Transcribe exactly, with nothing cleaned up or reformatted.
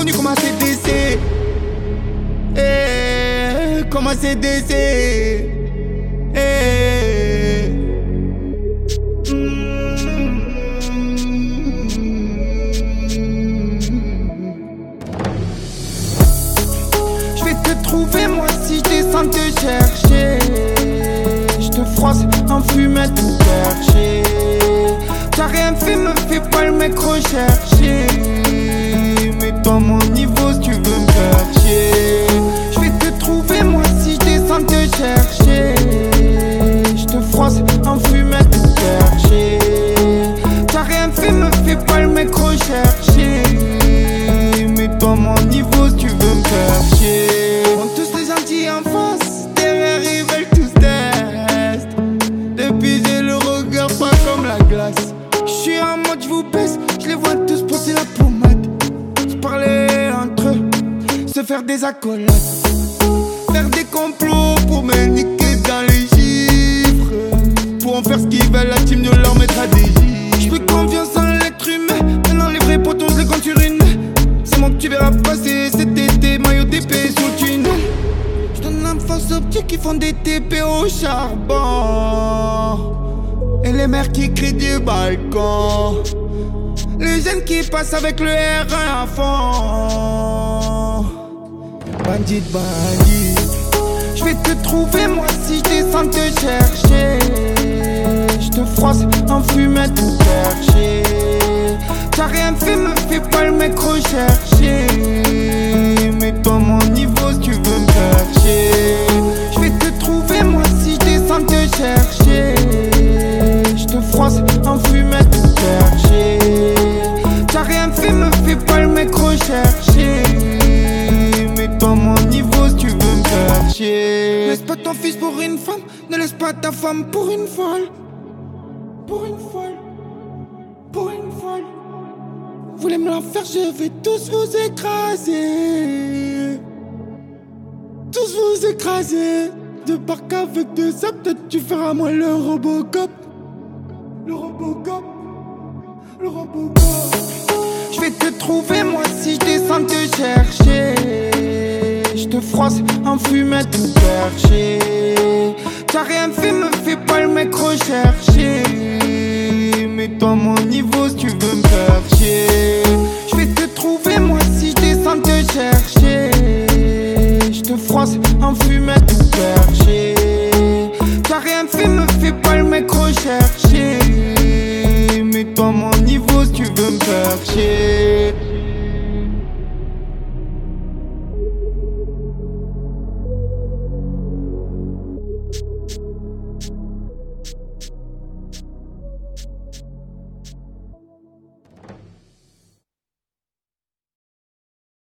connu comme un C D C. Eh, comme un C D C. Eh. Je vais te trouver moi si je descends te chercher. Je te froisse en fumée tout perché. T'as rien fait, me fais pas le mec recherché. Mets-toi à mon niveau si tu veux me faire chier. Je vais te trouver moi si je descends te chercher. Je te froisse en fumée tout perché. T'as rien fait, me fais pas le mec recherché. Mets-toi à mon niveau si tu veux me faire chier. On tous les gentils en face, derrière ils veulent tous test. Depuis j'ai le regard pas comme la glace. J'suis en mode j'vous baisse, j'les vois tous poser la pommade. S'parler entre eux, se faire des accolades. Faire des complots pour me niquer dans les chiffres. Pour en faire ce qu'ils veulent, la team nous leur mettra des gifs. J'fais confiance en l'être humain, maintenant les vrais potos j'les compte sur une main. C'est moi que tu verras passer cet été, maillot d'épée sous le tunnel. J'donne un face aux petits qui font des T P au charbon. Et les mères qui crient du balcon. Les jeunes qui passent avec le R un à fond. Bandit, bandit. Je vais te trouver moi si je descends te chercher. Je te froisse en fumée tout perché. T'as rien fait, me fais pas le mec recherché. Mets-toi à mon niveau si tu veux me faire chier. Je vais te trouver moi si je descends te chercher. Je te froisse en fumée tout perché. T'as rien fait, me fais pas le mec recherché. Mets-toi à mon niveau si tu veux me faire chier. Laisse pas ton fils pour une femme, ne laisse pas ta femme pour une folle. Pour une folle, pour une folle. Vous voulez me la faire, je vais tous vous écraser. Tous vous écraser. De par qu'avec deux ça, peut-être tu feras moi le Robocop. Le Robocop, le Robocop. Je vais te trouver moi si je descends te chercher. Je te froisse en fumée tout perché. T'as rien fait, me fais pas le mec recherché. Mets-toi à mon niveau si tu veux me faire chier.